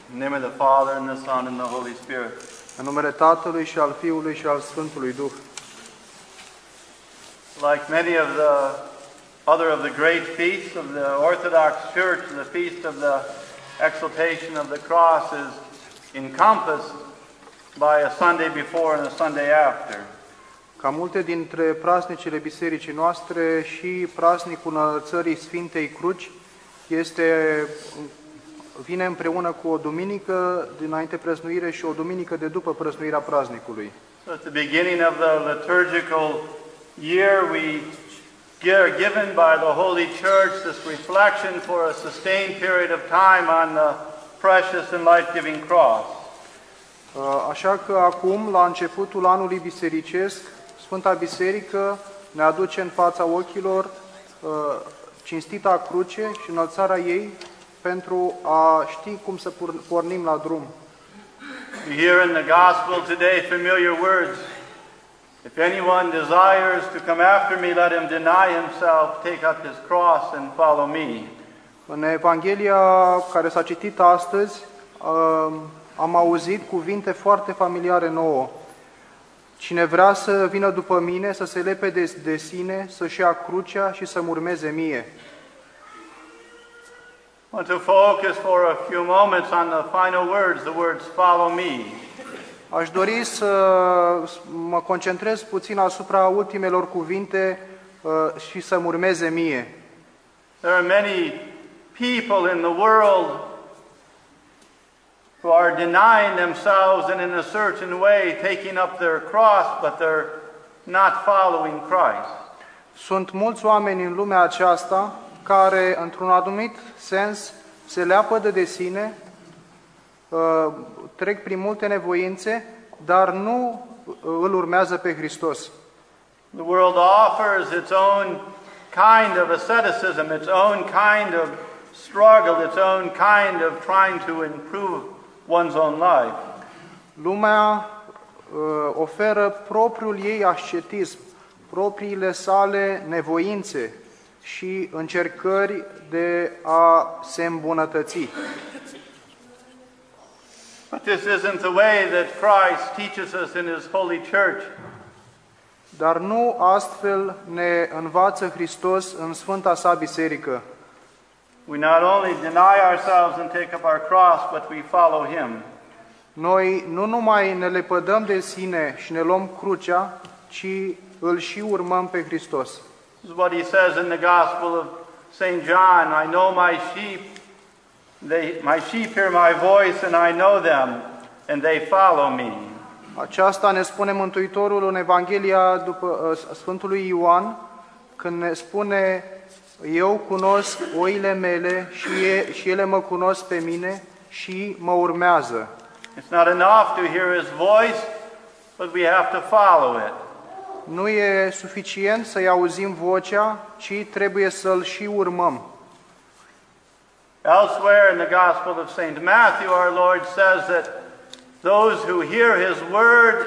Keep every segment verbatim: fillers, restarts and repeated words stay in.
In the name of the Father, and the Son, and the Holy Spirit. În numele Tatălui și al Fiului și al Sfântului Duh. Like many of the other of the great feasts of the Orthodox Church, the feast of the exaltation of the cross is encompassed by a Sunday before and a Sunday after. Ca multe dintre praznicile bisericii noastre, și praznicul înălțării Sfintei Cruci este, vine împreună cu o duminică dinainte prăznuire și o duminică de după prăznuirea praznicului. So at the beginning of the liturgical year, we are given by the Holy Church this reflection for a sustained period of time on the precious and life-giving cross. Așa că acum, la începutul anului bisericesc, Sfânta Biserică ne aduce în fața ochilor cinstita cruce și înălțarea ei pentru a ști cum să pornim la drum. We hear in the Gospel today familiar words. If anyone desires to come after me, let him deny himself, take up his cross and follow me. În Evanghelia care s-a citit astăzi, am auzit cuvinte foarte familiare nouă. Cine vrea să vină după mine, să se lepe de, de sine, să-și ia crucea și să-mi urmeze mie. I want to focus for a few moments on the final words, the words follow me. Aș dori să mă concentrez puțin asupra ultimelor cuvinte și să-mi urmeze mie. There are many people in the world who are denying themselves and in a certain way taking up their cross, but they're not following Christ. Sunt mulți oameni în lumea aceasta care, într-un anumit sens, se leapădă de sine, trec prin multe nevoințe, dar nu îl urmează pe Hristos. The world offers its own kind of asceticism, its own kind of struggle, its own kind of trying to improve one's own life. Lumea uh, oferă propriul ei ascetism, propriile sale nevoințe și încercări de a se îmbunătăți. But this isn't the way that Christ teaches us in His holy church. Dar nu astfel ne învață Hristos în Sfânta sa biserică. We not only deny ourselves and take up our cross, but we follow Him. Noi nu numai ne lepădăm de sine și ne luăm crucea, ci îl și urmăm pe Hristos. This is what He says in the Gospel of Saint John, I know my sheep, they, my sheep hear my voice and I know them, and they follow me. Aceasta ne spune Mântuitorul în Evanghelia după Sfântului Ioan, când ne spune: eu cunosc oile mele și, e, și ele mă cunosc pe mine și mă urmează. It's not enough to hear His voice, but we have to follow it. Nu e suficient să-i auzim vocea, ci trebuie să-l și urmăm. Elsewhere in the Gospel of Saint Matthew, our Lord says that those who hear His word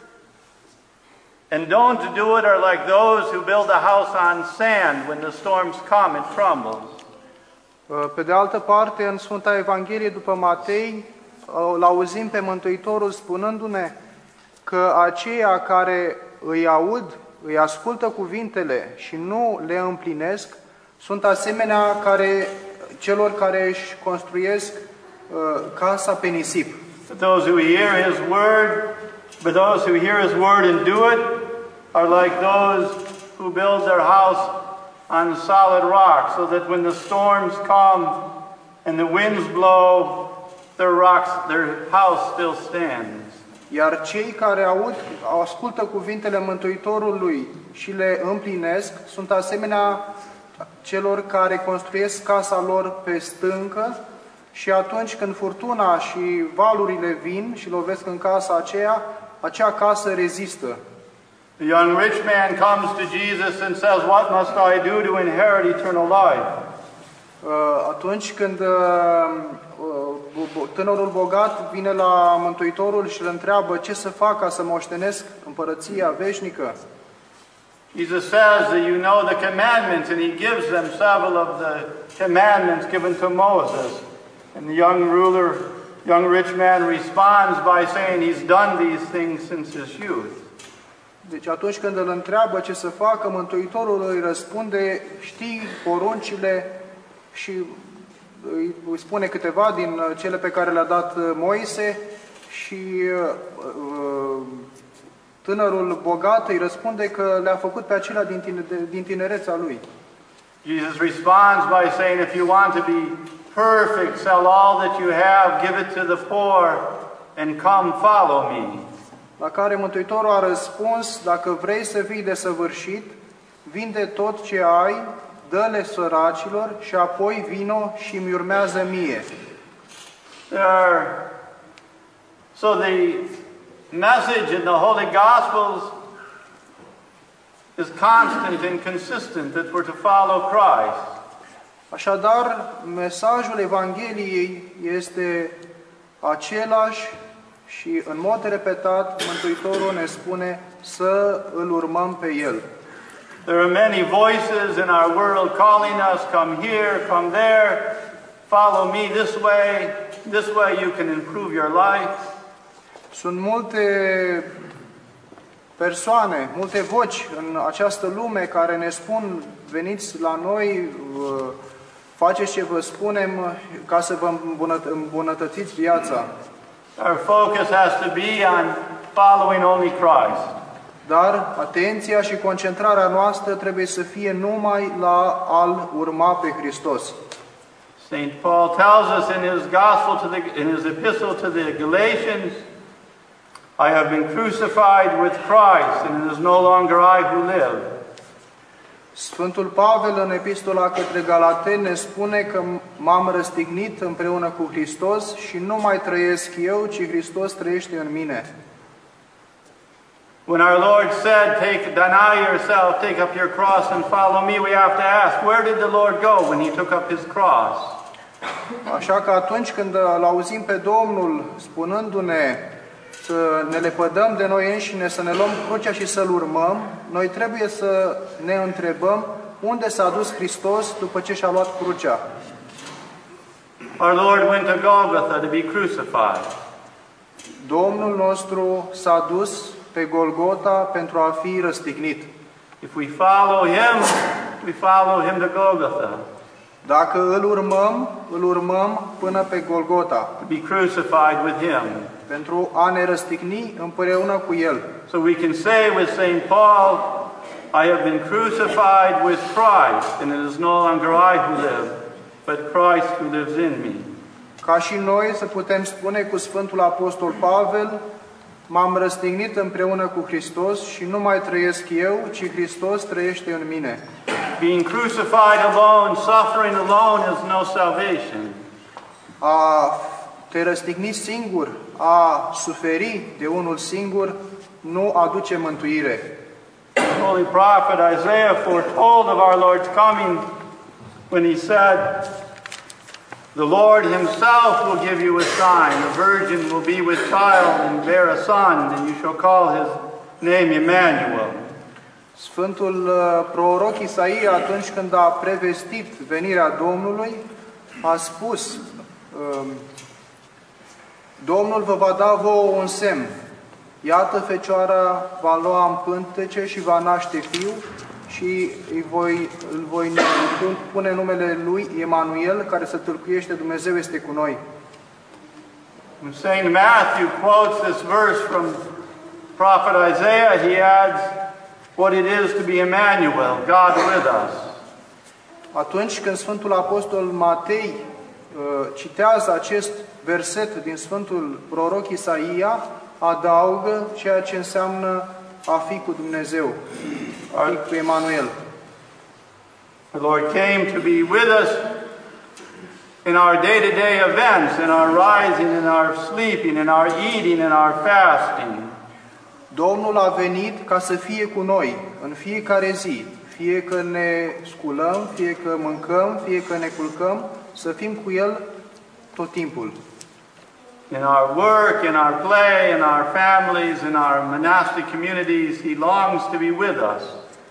and don't do it are like those who build a house on sand. When the storms come, it crumbles. Pe de altă parte, în Sfânta Evanghelie după Matei, îl auzim pe Mântuitorul spunându-ne că aceia care îi aud, îi ascultă cuvintele și nu le împlinesc, sunt asemenea care, celor care își construiesc uh, casa pe nisip. But those who hear His word, but those who hear His word and do it, are like those who build their house on solid rock, so that when the storms come and the winds blow, their rocks, their house still stands. Iar cei care aud, ascultă cuvintele Mântuitorului și le împlinesc, sunt asemenea celor care construiesc casa lor pe stâncă și atunci când furtuna și valurile vin și lovesc în casa aceea, acea casă rezistă. The young rich man comes to Jesus and says, "What must I do to inherit eternal life?" Atunci când tânărul bogat vine la Mântuitorul și îl întreabă ce să fac ca să moștenesc împărăția veșnică, Jesus says that you know the commandments, and He gives them several of the commandments given to Moses. And the young ruler young rich man responds by saying he's done these things since his youth. Deci atunci când îl întreabă ce să facă, Mântuitorul îi răspunde, știi poruncile, și îi spune câteva din cele pe care le-a dat Moise, și tânărul bogat îi răspunde că le-a făcut pe acelea din, tine, din tinerețea lui. Jesus responds by saying, if you want to be perfect, sell all that you have, give it to the poor, and come follow me. La care Mântuitorul a răspuns, dacă vrei să fii desăvârșit, vinde tot ce ai, dă-le săracilor și apoi vino și mi urmează mie. There, so the message in the Holy Gospels is constant and consistent that we're to follow Christ. Așadar, mesajul Evangheliei este același și în mod repetat Mântuitorul ne spune să îl urmăm pe El. There are many voices in our world calling us, come here, come there, follow me this way, this way you can improve your life. Sunt multe persoane, multe voci în această lume care ne spun, veniți la noi, faceți ce vă spunem ca să vă îmbunătățiți viața. Our focus has to be on following only Christ. Dar atenția și concentrarea noastră trebuie să fie numai la a-L urma pe Hristos. Saint Paul tells us in his gospel to the, in his epistle to the Galatians, I have been crucified with Christ, and it is no longer I who live. Sfântul Pavel în epistola către Galateni ne spune că m-am răstignit împreună cu Hristos și nu mai trăiesc eu, ci Hristos trăiește în mine. When our Lord said, take, deny yourself, take up your cross and follow me, we have to ask, where did the Lord go when he took up his cross? Așa că atunci când îl auzim pe Domnul spunându-ne să ne lepădăm de noi înșine, să ne luăm crucea și să-L urmăm, noi trebuie să ne întrebăm unde s-a dus Hristos după ce și-a luat crucea. Our Lord went to Golgotha to be crucified. Domnul nostru s-a dus pe Golgota pentru a fi răstignit. If we follow him, we follow him to Golgotha. Dacă îl urmăm, îl urmăm până pe Golgota. To be crucified with him. Pentru a ne răstigni împreună cu El. So we can say with Saint Paul, I have been crucified with Christ, and it is no longer I who live, but Christ who lives in me. Ca și noi să putem spune cu Sfântul Apostol Pavel, m-am răstignit împreună cu Hristos și nu mai trăiesc eu, ci Hristos trăiește în mine. Being crucified alone, suffering alone is no salvation. A te răstigni singur, a suferi de unul singur, nu aduce mântuire. The Holy Prophet Isaiah foretold of our Lord's coming when he said, the Lord himself will give you a sign. A virgin will be with child and bear a son, and you shall call his name Emmanuel. Sfântul proroc Isaia, atunci când a prevestit venirea Domnului, a spus, Domnul vă va da vouă un semn. Iată, fecioara va lua în pântece și va naște fiu și îi voi, îl voi pune numele lui Emanuel, care se tâlcuiește Dumnezeu este cu noi. When Saint Matthew quotes this verse from prophet Isaiah, he adds what it is to be Emmanuel, God with us. Atunci când Sfântul Apostol Matei uh, citează acest verset din Sfântul proroc Isaia, adaugă ceea ce înseamnă a fi cu Dumnezeu, a fi cu Emanuel. The Lord came to be with us in our day-to-day events, in our rising, in our sleeping, in our eating, in our fasting. Domnul a venit ca să fie cu noi în fiecare zi, fie că ne sculăm, fie că mâncăm, fie că ne culcăm, să fim cu El tot timpul. In our work, in our play, in our families, in our monastic communities, He longs to be with us.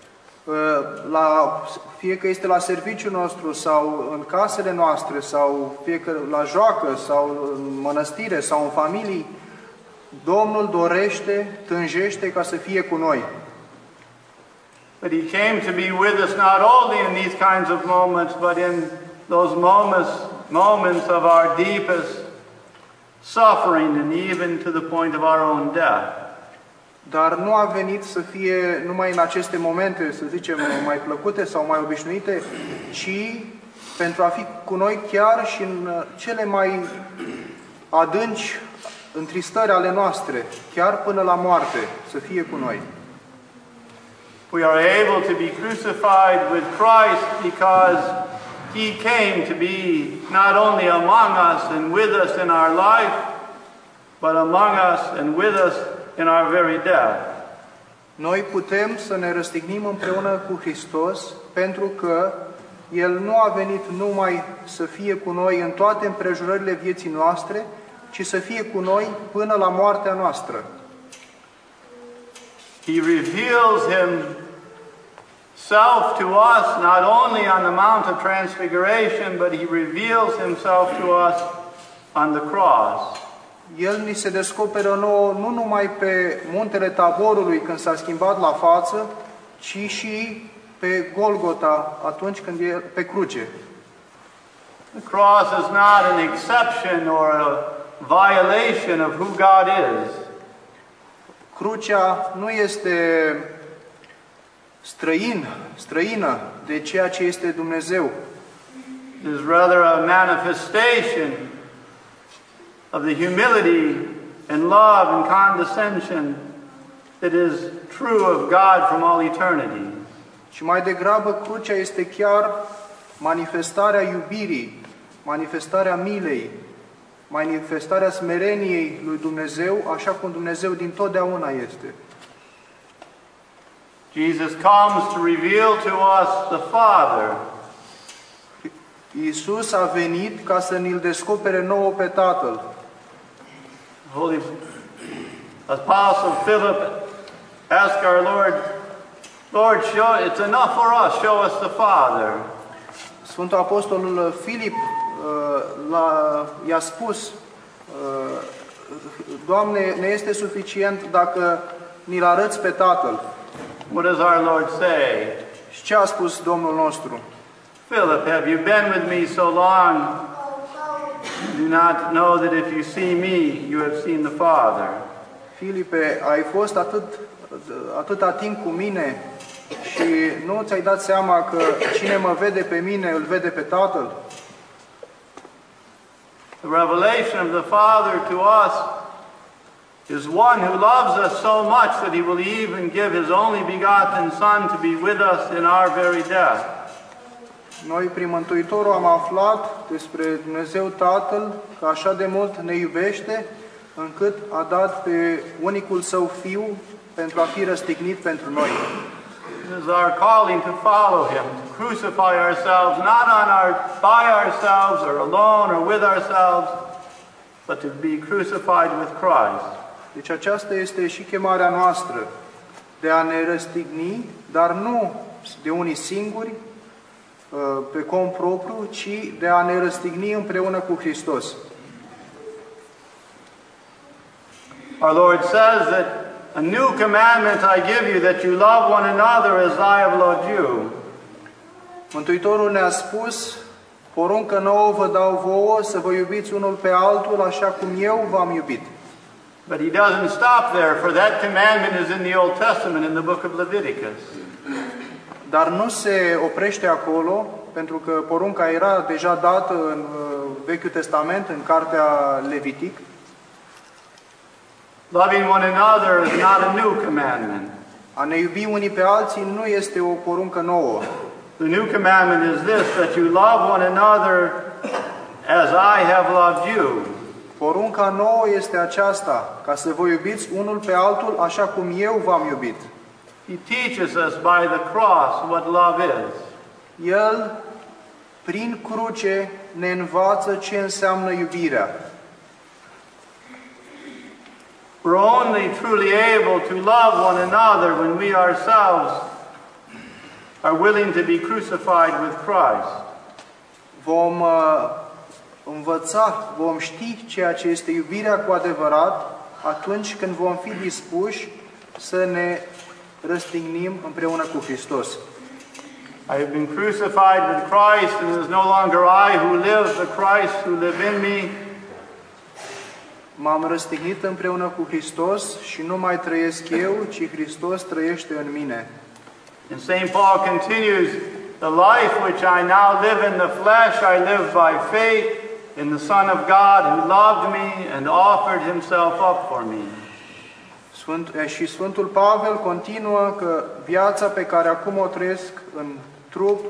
la, fie că este la serviciul nostru sau în casele noastre sau fie că la joacă sau în mănăstire sau în familii, Domnul dorește, tânjește ca să fie cu noi. But He came to be with us not only in these kinds of moments, but in those moments, moments of our deepest suffering and even to the point of our own death. Dar nu a venit să fie numai în aceste momente, să zicem, mai plăcute sau mai obișnuite, ci pentru a fi cu noi chiar și în cele mai adânci întristări ale noastre, chiar până la moarte, să fie cu noi. We are able to be crucified with Christ because He came to be not only among us and with us in our life, but among us and with us in our very death. Noi putem să ne răstignim împreună cu Hristos pentru că El nu a venit numai să fie cu noi în toate împrejurările vieții noastre, ci să fie cu noi până la moartea noastră. He reveals Himself to us not only on the Mount of Transfiguration, but He reveals Himself to us on the cross. El ni se descoperă nouă nu numai pe muntele Taborului când s-a schimbat la față, ci și pe Golgota atunci când e pe cruce. The cross is not an exception or a violation of who God is. Crucea nu este străin, străină de ceea ce este Dumnezeu. It is rather a manifestation of the humility and love and condescension that is true of God from all eternity. Și mai degrabă crucea este chiar manifestarea iubirii, manifestarea milei, manifestarea smereniei lui Dumnezeu, așa cum Dumnezeu din totdeauna este. Jesus comes to reveal to us the Father. Iisus a venit ca să ni-L descopere nouă pe Tatăl. Holy Apostle Philip asked our Lord, Lord, show, it's enough for us, show us the Father. Sfântul Apostolul Filip uh, i-a spus, uh, Doamne, ne este suficient dacă ni-L arăți pe Tatăl. What does our Lord say? Și ce a spus Domnul nostru? Philip, have you been with me so long? Do not know that if you see me, you have seen the Father. Filipe, ai fost atât, atâta timp cu mine și nu ți-ai dat seama că cine mă vede pe mine, îl vede pe Tatăl? The revelation of the Father to us is one who loves us so much that He will even give His only begotten Son to be with us in our very death. Noi, prin Mântuitorul, am aflat despre Dumnezeu Tatăl că așa de mult ne iubește, încât a dat pe unicul Său Fiu pentru a fi răstignit pentru noi. It is our calling to follow Him, to crucify ourselves, not on our, by ourselves or alone or with ourselves, but to be crucified with Christ. Deci aceasta este și chemarea noastră, de a ne răstigni, dar nu de unii singuri, pe cont propriu, ci de a ne răstigni împreună cu Hristos. Our Lord says that a new commandment I give you, that you love one another as I have loved you. Mântuitorul ne-a spus, poruncă nouă vă dau vouă să vă iubiți unul pe altul așa cum eu v-am iubit. But He doesn't stop there, for that commandment is in the Old Testament, in the book of Leviticus. Dar nu se oprește acolo, pentru că porunca era deja dată în Vechiul Testament, în cartea Levitic. Loving one another is not a new commandment. A ne iubi unii pe alții nu este o poruncă nouă. The new commandment is this, that you love one another as I have loved you. Porunca nouă este aceasta, ca să vă iubiți unul pe altul așa cum eu v-am iubit. He teaches us by the cross what love is. El, prin cruce, ne învață ce înseamnă iubirea. We're only truly able to love one another when we ourselves are willing to be crucified with Christ. Vom uh, învăța, vom ști ceea ce este iubirea cu adevărat atunci când vom fi dispuși să ne răstignim împreună cu Hristos. I have been crucified with Christ, and it is no longer I who live, but Christ who live in me. M-am răstignit împreună cu Hristos și nu mai trăiesc eu, ci Hristos trăiește în mine. And Saint Paul continues, the life which I now live in the flesh, I live by faith in the Son of God who loved me and offered himself up for me. Sfânt, și Sfântul Pavel continuă că viața pe care acum o trăiesc în trup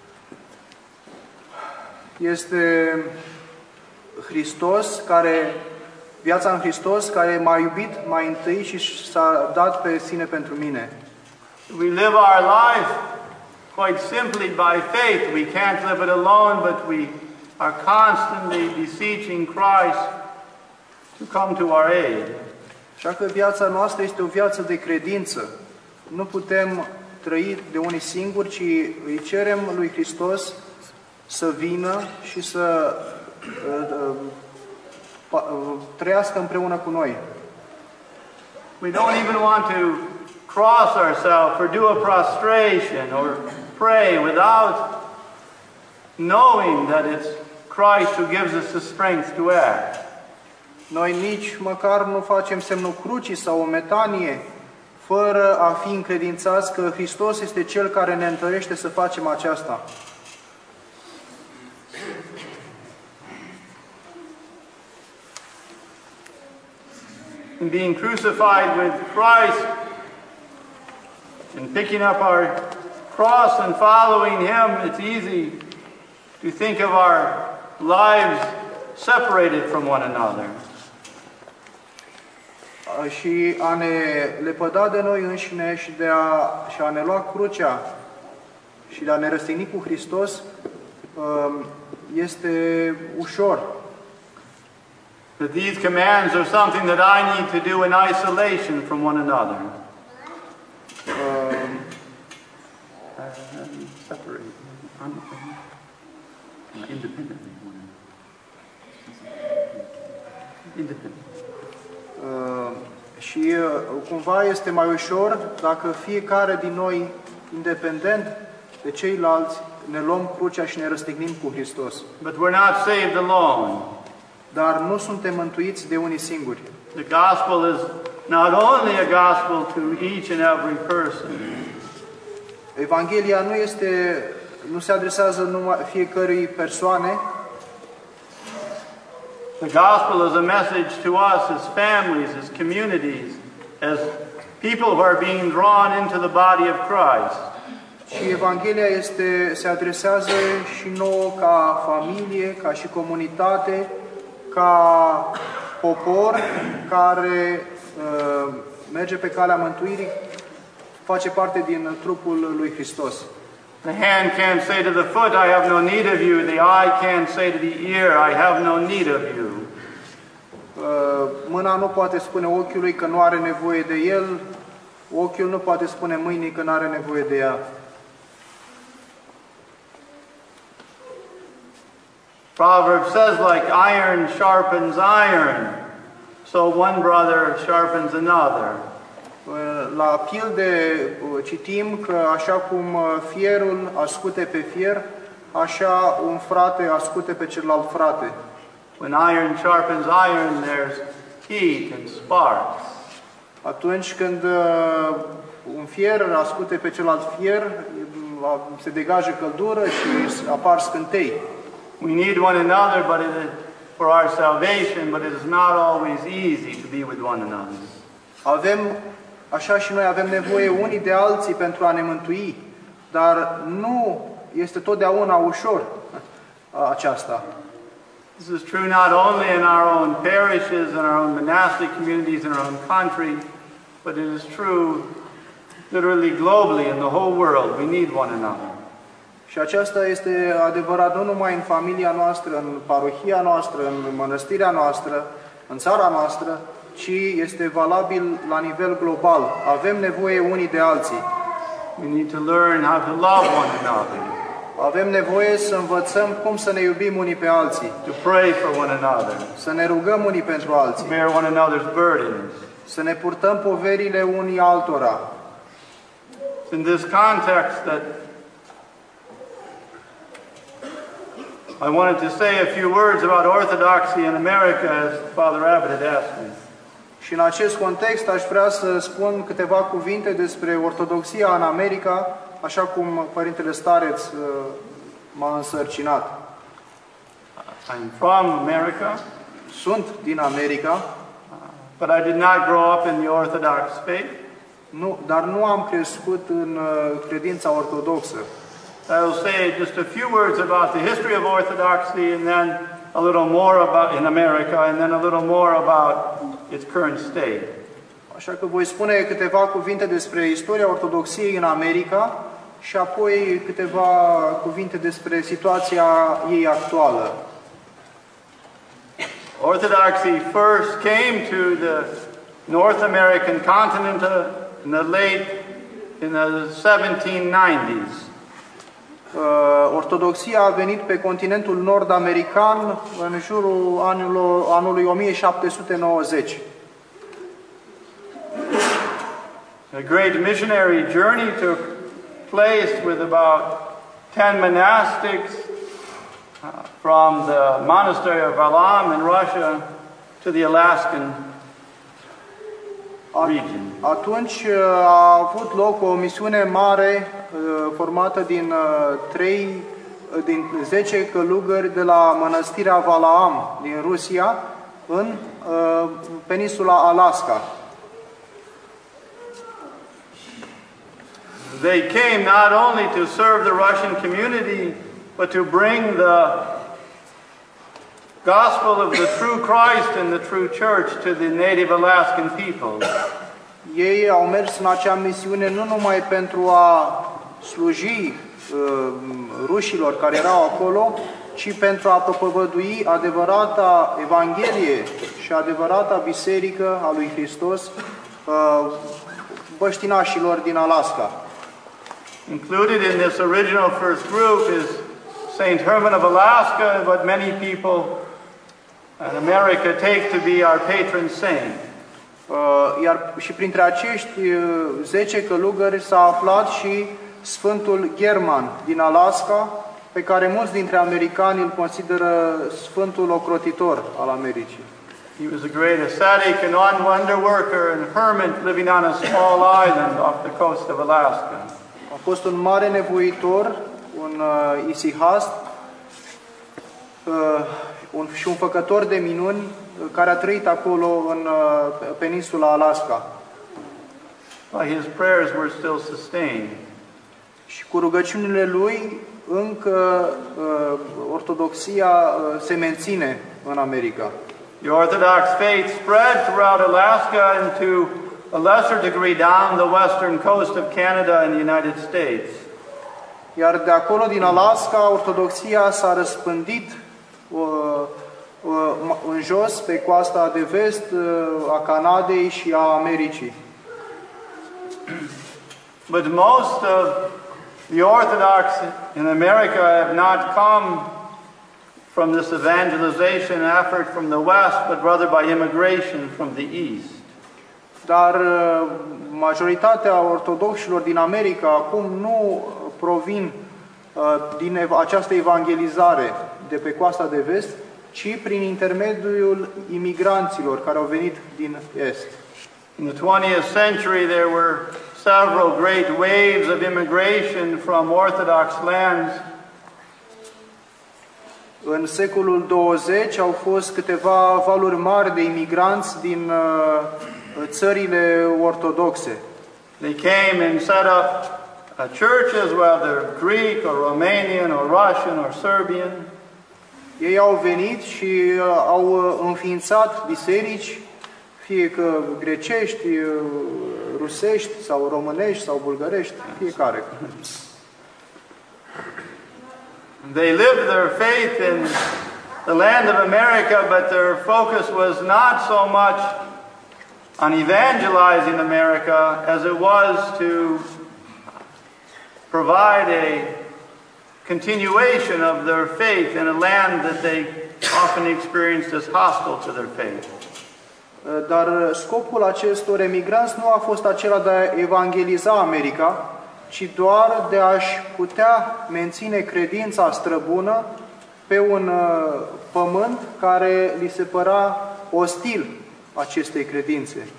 este Hristos, care, viața în Hristos, care m-a iubit mai întâi și s-a dat pe sine pentru mine. We live our life quite simply by faith. We can't live it alone, but we are constantly beseeching Christ to come to our aid. Așa că viața noastră este o viață de credință. Nu putem trăi de unii singuri, ci îi cerem lui Hristos să vină și să uh, uh, trăiască împreună cu noi. We don't even want to cross ourselves or do a prostration or pray without knowing that it's Christ who gives us the strength to act. Noi nici măcar nu facem semnul crucii sau o metanie fără a fi încredințați că Hristos este Cel care ne întărește să facem aceasta. In being crucified with Christ and picking up our cross and following Him, it's easy to think of our lives separated from one another. Și a ne lepăda de noi înșine și, de a, și a ne lua crucea și de a ne răstigni cu Hristos este ușor. That these commands are something that I need to do in isolation from one another. Um, Separate, independently. Independent. Uh, și uh, cumva este mai ușor dacă fiecare din noi, independent de ceilalți, ne luăm crucea și ne răstignim cu Hristos. But we're not saved alone. Dar nu suntem mântuiți de unii singuri. The gospel is not only a gospel to each and every person. Evanghelia nu este, nu se adresează numai fiecărei persoane. The gospel is a message to us as families, as communities, as people who are being drawn into the body of Christ. Și Evanghelia este, se adresează și nouă ca familie, ca și comunitate, ca popor care uh, merge pe calea mântuirii, face parte din trupul lui Hristos. The hand can't say to the foot, I have no need of you. The eye can't say to the ear, I have no need of you. Uh, mâna nu poate spune ochiului că nu are nevoie de el, ochiul nu poate spune mâinii că nu are nevoie de ea. Proverbs says, like iron sharpens iron, so one brother sharpens another. La Pilde citim că așa cum fierul ascute pe fier, așa un frate ascute pe celălalt frate. When iron sharpens iron, there's heat and sparks. Atunci când un fier ascute pe celălalt fier, se degajă căldură și apar scântei. We need one another, but it is for our salvation, but it is not always easy to be with one another. Avem, așa și noi avem nevoie unii de alții pentru a ne mântui, dar nu este totdeauna ușor aceasta. This is true not only in our own parishes, in our own monastic communities, in our own country, but it is true literally globally in the whole world. We need one another. Și aceasta este adevărat nu numai în familia noastră, în parohia noastră, în mănăstirea noastră, în țara noastră, ci este valabil la nivel global. Avem nevoie unii de alții. We need to learn how to love one another, Avem nevoie să învățăm cum să ne iubim unii pe alții, to pray for one another, să ne rugăm unii pentru alții, to bear one another's burdens. să ne purtăm poverile unii altora. It's in this context that I wanted to say a few words about orthodoxy in America, as Father Abbott had asked me. Și în acest context aș vrea să spun câteva cuvinte despre ortodoxia în America, așa cum Părintele Stareț uh, m-a însărcinat. I'm from America, Sunt din America, but I did not grow up in the Orthodox faith. nu, dar nu am crescut în uh, credința ortodoxă. I will say just a few words about the history of Orthodoxy, and then a little more about in America, and then a little more about its current state. Așa că voi spune câteva cuvinte despre istoria ortodoxiei în America și apoi câteva cuvinte despre situația ei actuală. Orthodoxy first came to the North American continent in the late in the seventeen nineties. Uh, Ortodoxia a venit pe continentul nord-american în jurul anului, anului o mie șapte sute nouăzeci. A great missionary journey took place with about ten monastics uh, from the monastery of Alam in Russia to the Alaskan region. Atunci a avut loc o misiune mare uh, formată din uh, trei, uh, din zece călugări de la mănăstirea Valaam din Rusia în uh, peninsula Alaska. They came not only to serve the Russian community, but to bring the gospel of the true Christ and the true church to the native Alaskan people. Ei au mers în acea misiune nu numai pentru a sluji uh, rușilor care erau acolo, ci pentru a propovădui adevărata Evanghelie și adevărata biserică a lui Hristos uh, băștinașilor din Alaska. Included in this original first group is Saint Herman of Alaska, what many people in America take to be our patron saint. Uh, iar și printre acești uh, zece călugări s-a aflat și Sfântul German din Alaska, pe care mulți dintre americani îl consideră Sfântul Ocrotitor al Americii. He was a great ascetic and wonder worker and hermit living on a small island off the coast of Alaska. A fost un mare nevoitor, un uh, isihast uh, un, și un făcător de minuni uh, care a trăit acolo în uh, peninsula Alaska. But his prayers were still sustained. Și cu rugăciunile lui încă uh, ortodoxia uh, se menține în America. The Orthodox faith spread throughout Alaska and to a lesser degree down the western coast of Canada and the United States. Iar de acolo, din Alaska, ortodoxia s-a răspândit uh, uh, în jos, pe coasta de vest uh, a Canadei și a Americii. But most of the Orthodox in America have not come from this evangelization effort from the West, but rather by immigration from the East. Dar uh, majoritatea ortodoxilor din America acum nu provin uh, din ev- această evangelizare de pe coasta de vest, ci prin intermediul imigranților care au venit din est. In the twentieth century there were several great waves of immigration from Orthodox lands. În secolul douăzeci au fost câteva valuri mari de imigranți din uh, țările ortodoxe. They came and set up uh, churches, whether Greek or Romanian or Russian or Serbian. Ei au venit și uh, au uh, înființat biserici, fie că grecești, uh, rusești sau românești sau bulgărești, fiecare. They lived their faith in the land of America, but their focus was not so much on evangelizing America as it was to provide a continuation of their faith in a land that they often experienced as hostile to their faith. Dar scopul acestor emigranți nu a fost acela de a evangeliza America, ci doar de a-și putea menține credința străbună pe un pământ care li se părea ostil acestei credințe.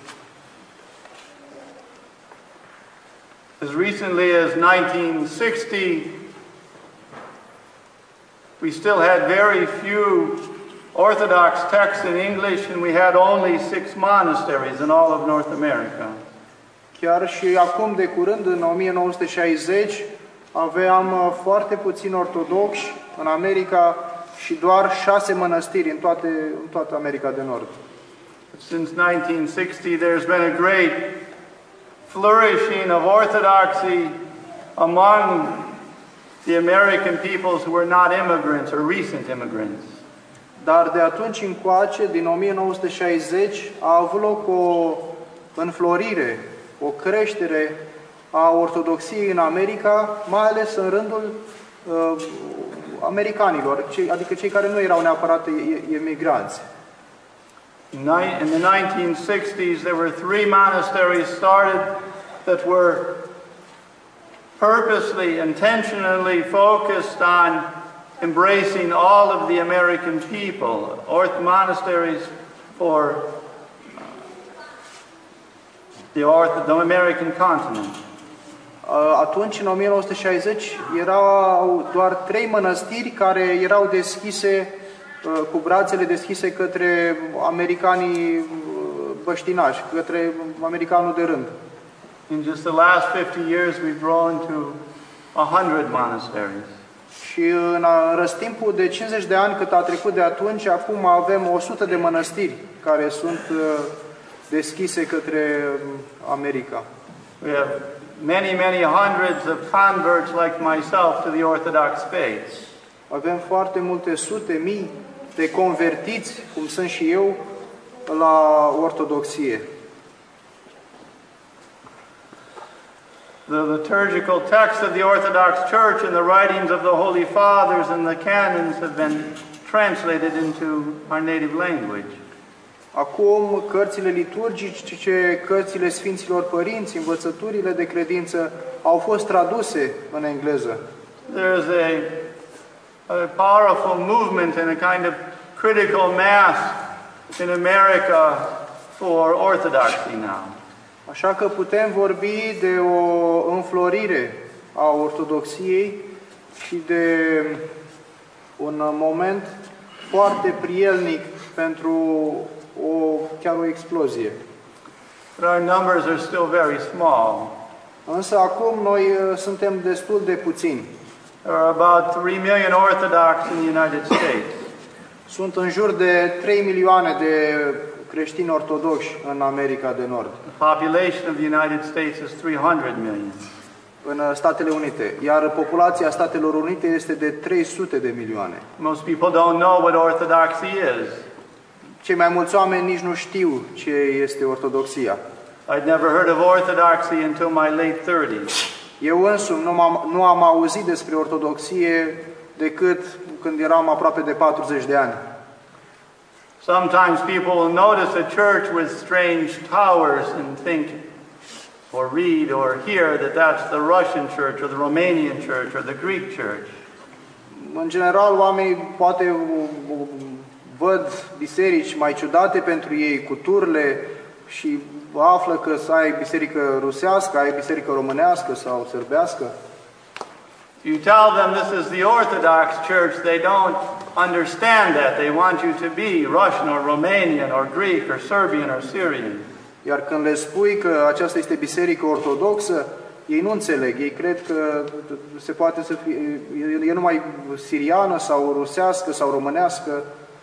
As recently as nineteen sixty, we still had very few Orthodox texts in English, and we had only six monasteries in all of North America. Chiar și acum de curând, în o mie nouă sute șaizeci, aveam foarte puțini ortodoxi în America și doar șase mănăstiri în, toate, în toată America de Nord. Since nineteen sixty, there's been a great flourishing of orthodoxy among the American peoples who were not immigrants or recent immigrants. Dar de atunci încoace, din o mie nouă sute șaizeci, a avut loc o înflorire, o creștere a ortodoxiei în America, mai ales în rândul uh, americanilor, cei, adică cei care nu erau neapărat emigranți. In the nineteen sixties, there were three monasteries started that were purposely, intentionally focused on embracing all of the American people, orth monasteries for the, orth the American continent. Atunci, în o mie nouă sute șaizeci, erau doar trei mănăstiri care erau deschise, cu brațele deschise către americanii băștinași, către americanul de rând. In just the last fifty years, we've grown to a hundred monasteries. Și în răstimpul de cincizeci de ani cât a trecut de atunci, acum avem o sută de mănăstiri care sunt deschise către America. We have many, many hundreds of converts like myself to the Orthodox faith. Avem foarte multe sute, mii de convertiți, cum sunt și eu, la ortodoxie. The liturgical text of the Orthodox Church and the writings of the Holy Fathers and the canons have been translated into our native language. Acum, cărțile liturgice, cărțile Sfinților Părinți, învățăturile de credință au fost traduse în engleză. There is a, a powerful movement and a kind of critical mass in America for orthodoxy now. Așa că putem vorbi de o înflorire a ortodoxiei și de un moment foarte prielnic pentru o, chiar o explozie. But our numbers are still very small. Însă acum noi suntem destul de puțini. There are about three million Orthodox in the United States. Sunt în jur de trei milioane de creștini ortodoxi în America de Nord. The population of the United States is three hundred million. În Statele Unite, iar populația Statelor Unite este de trei sute de milioane. Most people don't know what orthodoxy is. Cei mai mulți oameni nici nu știu ce este ortodoxia. I'd never heard of orthodoxy until my late thirties. Eu însumi nu am, nu am auzit despre ortodoxie decât când eram aproape de patruzeci de ani. Sometimes people will notice a church with strange towers and think, or read, or hear that that's the Russian church, or the Romanian church, or the Greek church. În general, oamenii poate văd biserici mai ciudate pentru ei, cu turle, și află că să ai biserică rusească, ai biserică românească sau sârbească. You tell them this is the Orthodox Church, they don't understand that. They want you to be Russian or Romanian or Greek or Serbian or Syrian. Iar când le spui că aceasta este biserică ortodoxă, ei nu înțeleg. Ei cred că se poate să fie, e numai siriană sau rusească sau românească.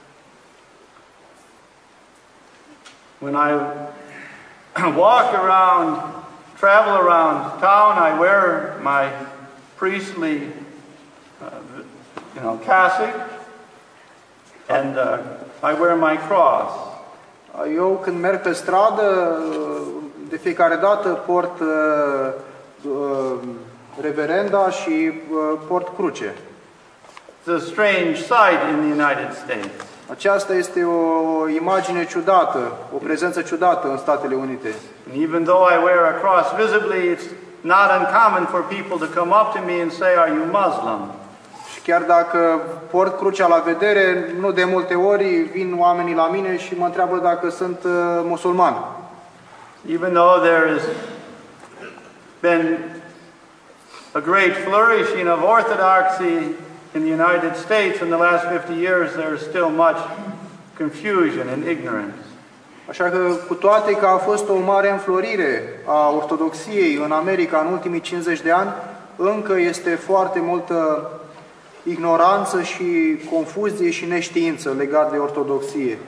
When I walk around, travel around town, I wear my priestly, uh, you know, cassock, and uh, I wear my cross. Eu când merg pe stradă, de fiecare dată port uh, uh, reverenda și uh, port cruce. It's a strange sight in the United States. Aceasta este o imagine ciudată, o prezență ciudată în Statele Unite. And even though I wear a cross visibly, it's not uncommon for people to come up to me and say, "Are you Muslim?" Și chiar dacă port crucea la vedere, nu de multe ori vin oamenii la mine și mă întreabă dacă sunt uh, musulman. Even though there has been a great flourishing of orthodoxy in the United States in the last fifty years, there is still much confusion and ignorance. Așa că, cu toate că a fost o mare înflorire a ortodoxiei în America în ultimii cincizeci de ani, încă este foarte multă ignoranță și confuzie și neștiință legat de ortodoxie.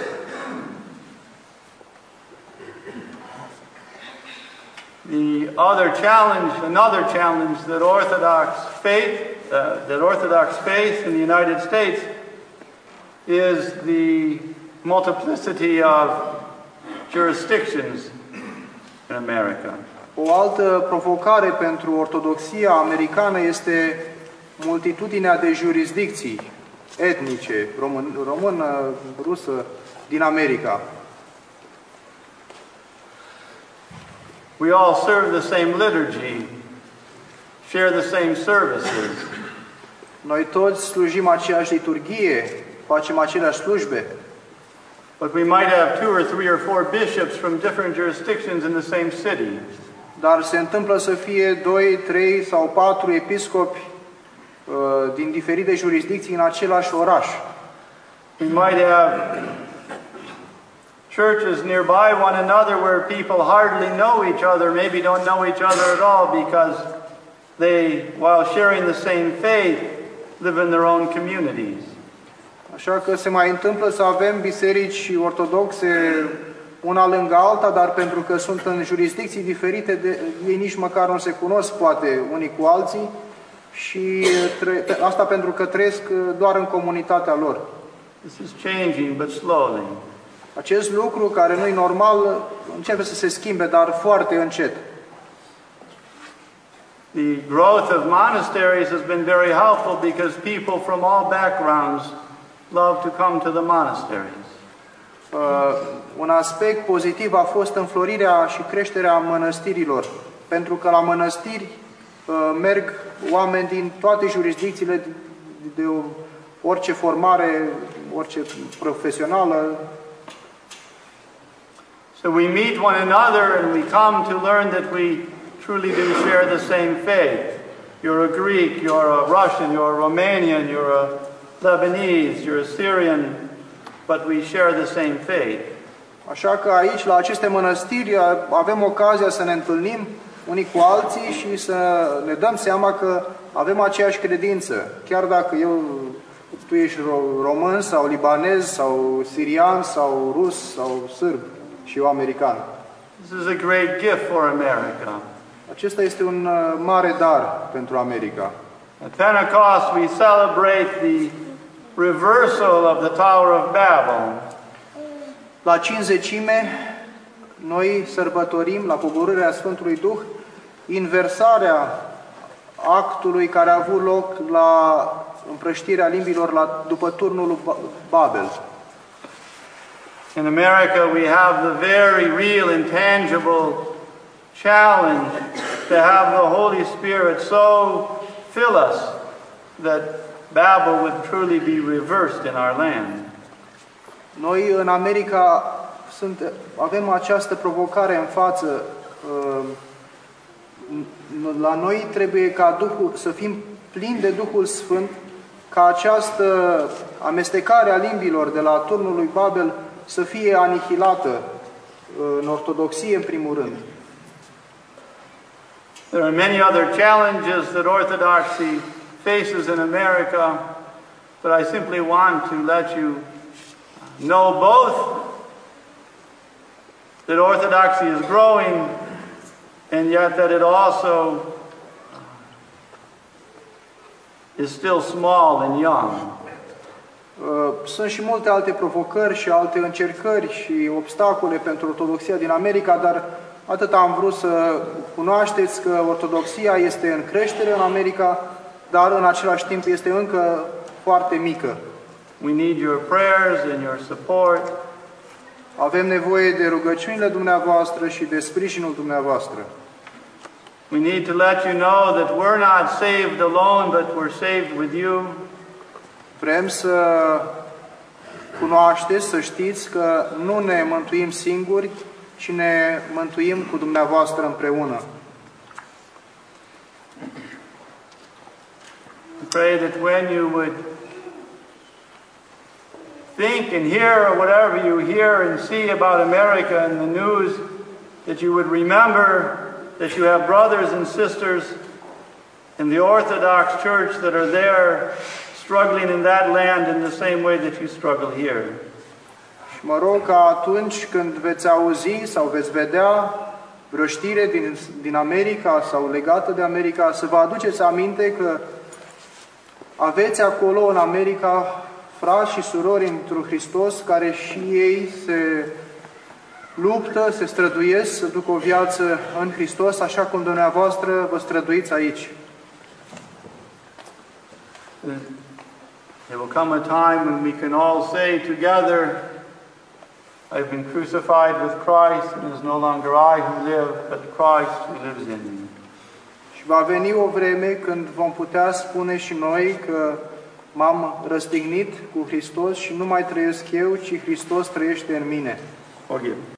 The other challenge, another challenge that Orthodox faith, uh, that Orthodox faith in the United States is the multiplicity of jurisdictions in America. O altă provocare pentru ortodoxia americană este multitudinea de jurisdicții etnice, român, română, rusă, din America. We all serve the same liturgy, share the same services. Noi toți slujim aceeași liturghie, facem aceleași slujbe. But we might have two or three or four bishops from different jurisdictions in the same city. Dar se întâmplă să fie doi, trei sau patru episcopi uh, din diferite jurisdicții în același oraș. We might have churches nearby one another where people hardly know each other, maybe don't know each other at all because they, while sharing the same faith, live in their own communities. Așa că se mai întâmplă să avem biserici ortodoxe una lângă alta, dar pentru că sunt în jurisdicții diferite, de, ei nici măcar nu se cunosc, poate, unii cu alții, și tre, asta pentru că trăiesc doar în comunitatea lor. This is changing, but slowly. Acest lucru, care nu e normal, începe să se schimbe, dar foarte încet. The growth of monasteries has been very helpful because people from all backgrounds love to come to the monasteries. Uh, un aspect pozitiv a fost înflorirea și creșterea mănăstirilor, pentru că la mănăstiri uh, merg oameni din toate jurisdicțiile de, de orice formare, orice profesională. So we meet one another and we come to learn that we truly do share the same faith. You're a Greek, you're a Russian, you're a Romanian, you're a Lebanese, you're a Syrian, but we share the same faith. Așa că aici, la aceste mănăstiri, avem ocazia să ne întâlnim unii cu alții și să ne dăm seama că avem aceeași credință. Chiar dacă eu, tu ești român sau libanez sau sirian sau rus sau sârb și eu american. This is a great gift for America. Acesta este un mare dar pentru America. At Pentecost we celebrate the reversal of the Tower of Babel. La Cincizecime noi sărbătorim, la coborârea Sfântului Duh, inversarea actului care a avut loc la împrăștirea limbilor la, după turnul lui Babel. In America we have the very real and tangible challenge to have the Holy Spirit so fill us that Babel would truly be reversed in our land. Noi în America sunt, avem această provocare în față. La noi trebuie ca Duhul, să fim plini de Duhul Sfânt, ca această amestecare a limbilor de la turnul lui Babel să fie anihilată în ortodoxie în primul rând. There are many other challenges that Orthodoxy faces in America, but I simply want to let you know both that Orthodoxy is growing and yet that it also is still small and young. Sunt și multe alte provocări și alte încercări și obstacole pentru ortodoxia din America, dar atât am vrut să cunoașteți că ortodoxia este în creștere în America, dar în același timp este încă foarte mică. We need your prayers and your support. Avem nevoie de rugăciunile dumneavoastră și de sprijinul dumneavoastră. We need to let you know that we're not saved alone, but we're saved with you. Vrem să cunoașteți, să știți că nu ne mântuim singuri, ci ne mântuim cu dumneavoastră împreună. We pray that when you would think and hear or whatever you hear and see about America and the news, that you would remember that you have brothers and sisters in the Orthodox Church that are there struggling in that land in the same way that you struggle here. Și mă rog ca atunci când veți auzi sau veți vedea vreo știre din, din America sau legată de America, să vă aduceți aminte că aveți acolo în America frați și surori într-un Hristos care și ei se luptă, se străduiesc să ducă o viață în Hristos, așa cum dumneavoastră vă străduiți aici. There will come a time when we can all say together, I've been crucified with Christ, and it is no longer I who live, but Christ who lives in me. Și va veni o vreme când vom putea spune și noi că m-am răstignit cu Hristos și nu mai trăiesc eu, ci Hristos trăiește în mine. Forgive.